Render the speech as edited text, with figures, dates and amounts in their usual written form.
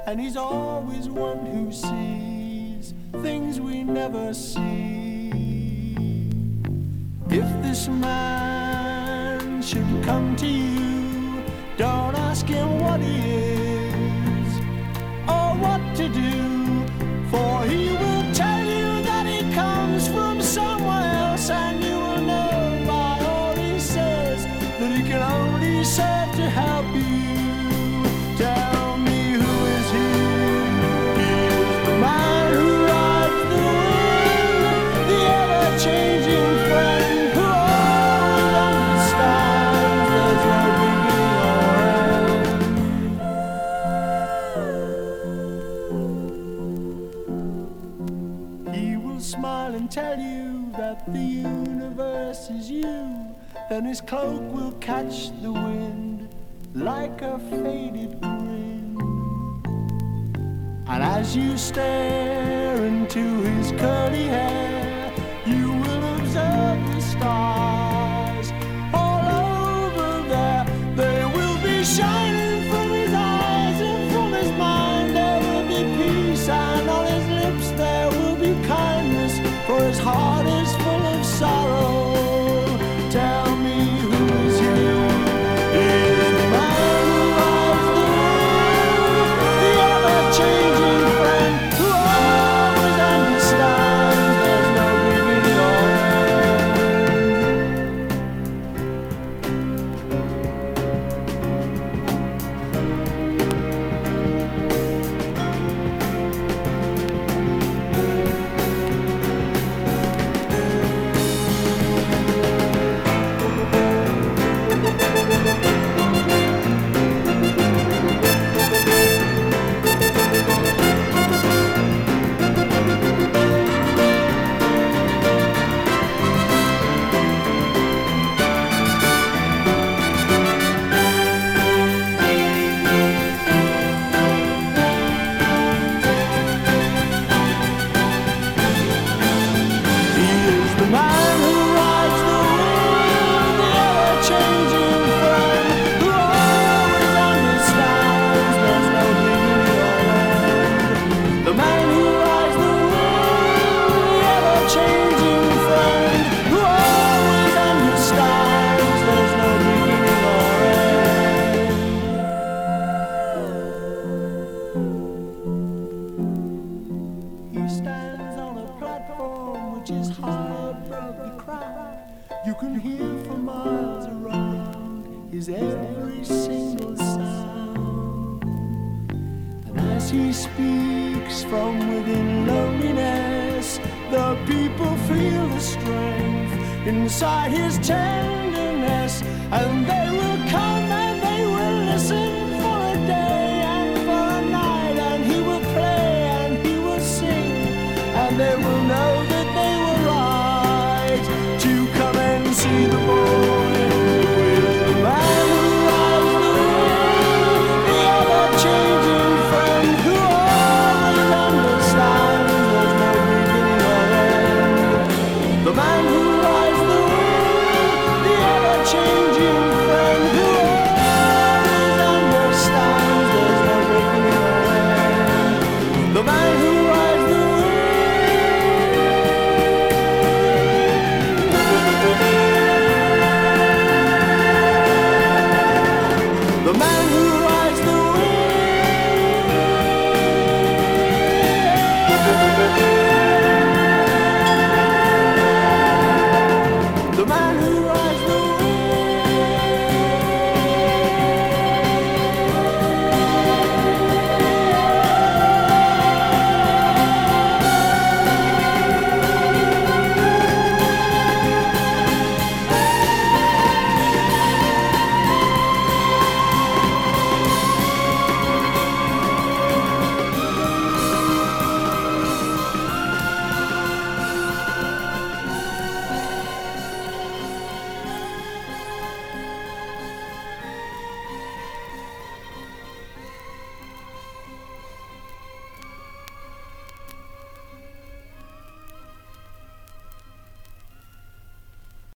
and he's always one who sees things we never see. If this man should come to you, don't ask him what he is or what to do, for he will tell you that he comes from somewhere else, and you will know by all he says that he can only serve to help you. Tell me, who is he? He is the man who rides the wind, the ever-changing friend who always understands there's no beginning or end. He will smile and tell you that the universe is you, then his cloak will catch the wind like a faded grin. And as you stare into his curly hair, you will observe the stars all over there. They will be shining from his eyes, and from his mind there will be peace, and on his lips there will be kindness, for his heart is full of sorrow. Tell me, who is he? He is the man who rides the wind, the ever-changing friend who always understands there's no beginning or every single sound. And as he speaks from within loneliness, the people feel the strength inside his tenderness, and they will come and they will listen for a day and for a night, and he will play and he will sing, and they will know that they were right to come and see the boy.